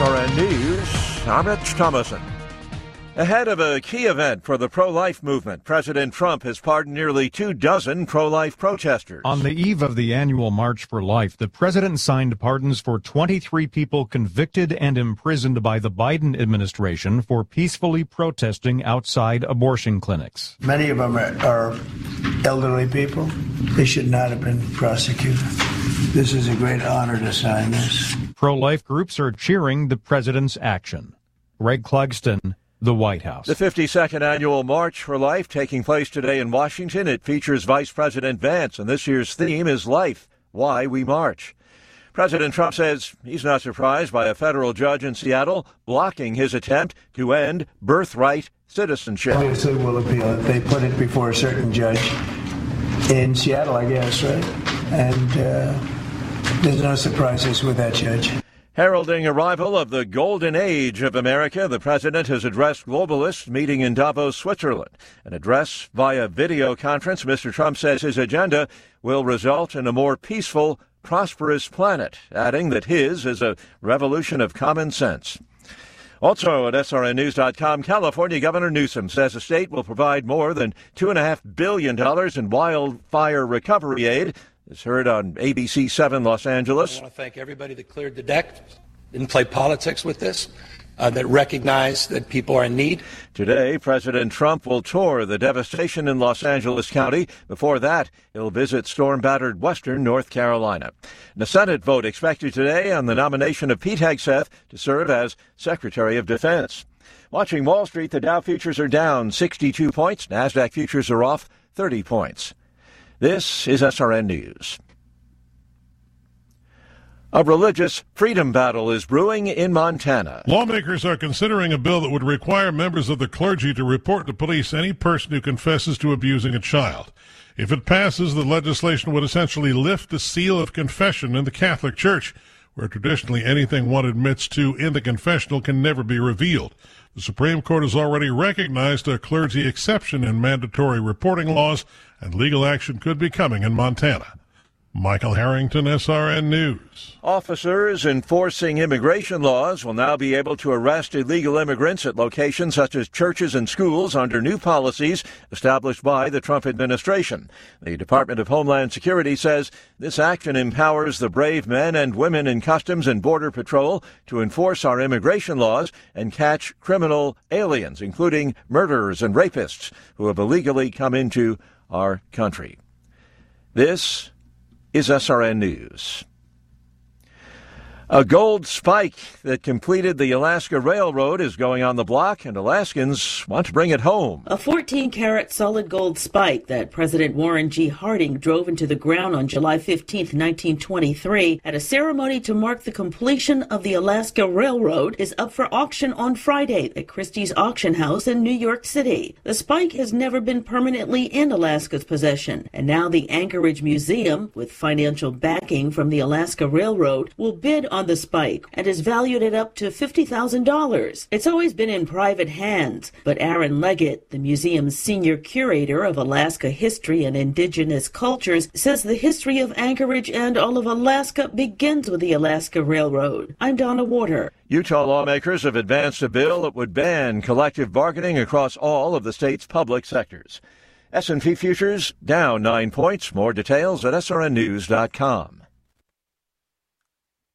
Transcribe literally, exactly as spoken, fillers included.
R N News, I'm Rich Thomason. Ahead of a key event for the pro-life movement, President Trump has pardoned nearly two dozen pro-life protesters. On the eve of the annual March for Life, the president signed pardons for twenty-three people convicted and imprisoned by the Biden administration for peacefully protesting outside abortion clinics. Many of them are, are elderly people. They should not have been prosecuted. This is a great honor to sign this. Pro-life groups are cheering the president's action. Greg Clugston, the White House. The fifty-second annual March for Life taking place today in Washington. It features Vice President Vance, and this year's theme is Life, Why We March. President Trump says he's not surprised by a federal judge in Seattle blocking his attempt to end birthright citizenship. Obviously, we'll appeal it. They put it before a certain judge in Seattle, I guess, right? And uh, there's no surprises with that judge. Heralding arrival of the golden age of America, the president has addressed globalists meeting in Davos, Switzerland. An address via video conference, Mister Trump says his agenda will result in a more peaceful, prosperous planet, adding that his is a revolution of common sense. Also at S R N news dot com, California Governor Newsom says the state will provide more than two point five billion dollars in wildfire recovery aid. It's heard on A B C seven Los Angeles. I want to thank everybody that cleared the deck, didn't play politics with this, uh, that recognized that people are in need. Today, President Trump will tour the devastation in Los Angeles County. Before that, he'll visit storm-battered western North Carolina. And a Senate vote expected today on the nomination of Pete Hegseth to serve as Secretary of Defense. Watching Wall Street, the Dow futures are down sixty-two points. NASDAQ futures are off thirty points. This is S R N News. A religious freedom battle is brewing in Montana. Lawmakers are considering a bill that would require members of the clergy to report to police any person who confesses to abusing a child. If it passes, the legislation would essentially lift the seal of confession in the Catholic Church, where traditionally anything one admits to in the confessional can never be revealed. The Supreme Court has already recognized a clergy exception in mandatory reporting laws, and legal action could be coming in Montana. Michael Harrington, S R N News. Officers enforcing immigration laws will now be able to arrest illegal immigrants at locations such as churches and schools under new policies established by the Trump administration. The Department of Homeland Security says this action empowers the brave men and women in Customs and Border Patrol to enforce our immigration laws and catch criminal aliens, including murderers and rapists who have illegally come into our country. This is S R N News. A gold spike that completed the Alaska Railroad is going on the block, and Alaskans want to bring it home. A fourteen-carat solid gold spike that President Warren G. Harding drove into the ground on July fifteenth, nineteen twenty-three, at a ceremony to mark the completion of the Alaska Railroad, is up for auction on Friday at Christie's Auction House in New York City. The spike has never been permanently in Alaska's possession, and now the Anchorage Museum, with financial backing from the Alaska Railroad, will bid on the spike and is valued at up to fifty thousand dollars. It's always been in private hands, but Aaron Leggett, the museum's senior curator of Alaska history and indigenous cultures, says the history of Anchorage and all of Alaska begins with the Alaska Railroad. I'm Donna Warder. Utah lawmakers have advanced a bill that would ban collective bargaining across all of the state's public sectors. S and P futures down nine points. More details at S R N news dot com.